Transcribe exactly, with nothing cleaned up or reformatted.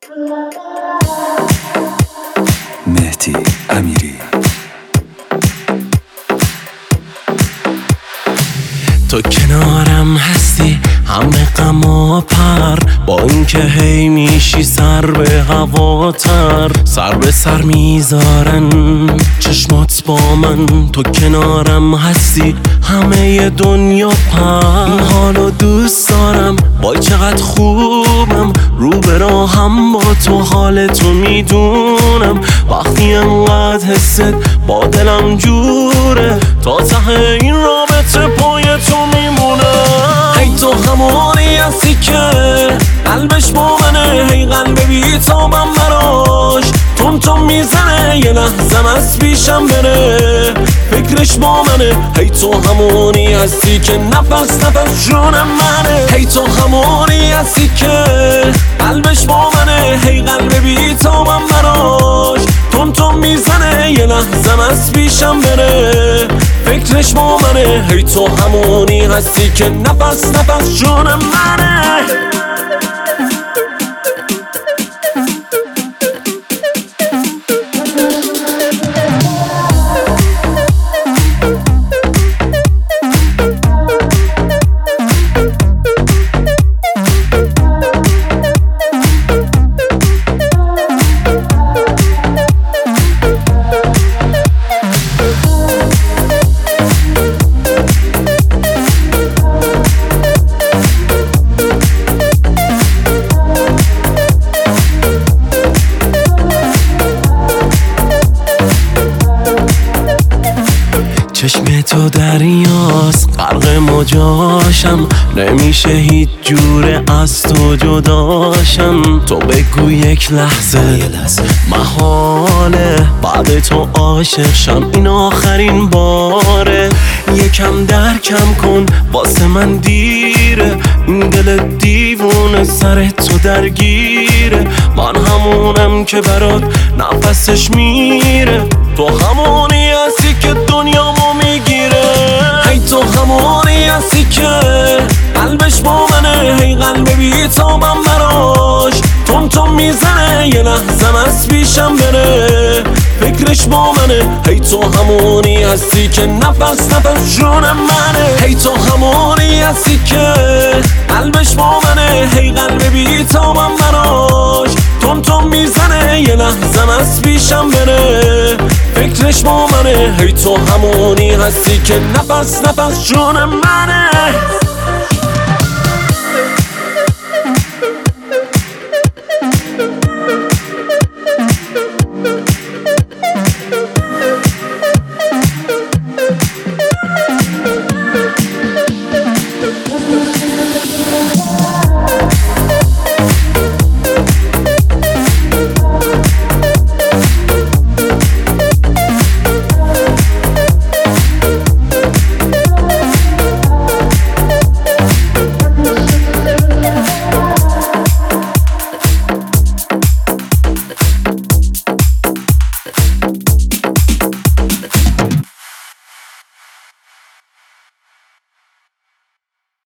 مهدی امیری. تو کنارم هستی همه غم و پر، با اینکه هی میشی سر به هواتر، سر به سر میذارن چشمات با من. تو کنارم هستی همه دنیا پر، این حالو دوست دارم، وای چقدر خوبم، رو به راهم با تو حالتو میدونم. وقتی انقدر حست با دلم جوره، تا ته این رابطه پای تو میمونه. هی تو همونی هستی که قلبش با منه، هی قلب بی تابم براش تون تون میزنه، یه لحظم از پیشم بره فکرش با منه. هی تو همونی هستی که نفس نفس جون منه، هی تو همونی هستی که قلبش با منه، هی قلب بی تابم براش تون تون میزنه، یه لحظم از پیشم بره فکرش با منه. هی تو همونی هستی که نفس نفس جون منه. چشم تو دریاست غرق موجاشم، نمیشه هیچ جوره از تو جداشم. تو بگو یک لحظه محاله بعد تو عاشق شم، این آخرین باره. یکم درکم کن واسه من دیره، این دل دیوونه سر تو درگیره. من همونم که برات نفسش میره، تو همونی هستی که دنیامو میگیره. هی تو همونی هستی که قلبش با منه، هی قلب بی تابم براش تون تون میزنه، یه لحظم از پیشم بره فکرش با منه. هی تو همونی هستی که نفس نفس جون منه، هی تو همونی هستی که قلبش با منه، هی قلب بی تابم براش تون تون میزنه، یه لحظم از پیشم بره فکرش با منه. هی تو همونی هستی که نفس نفس جون منه.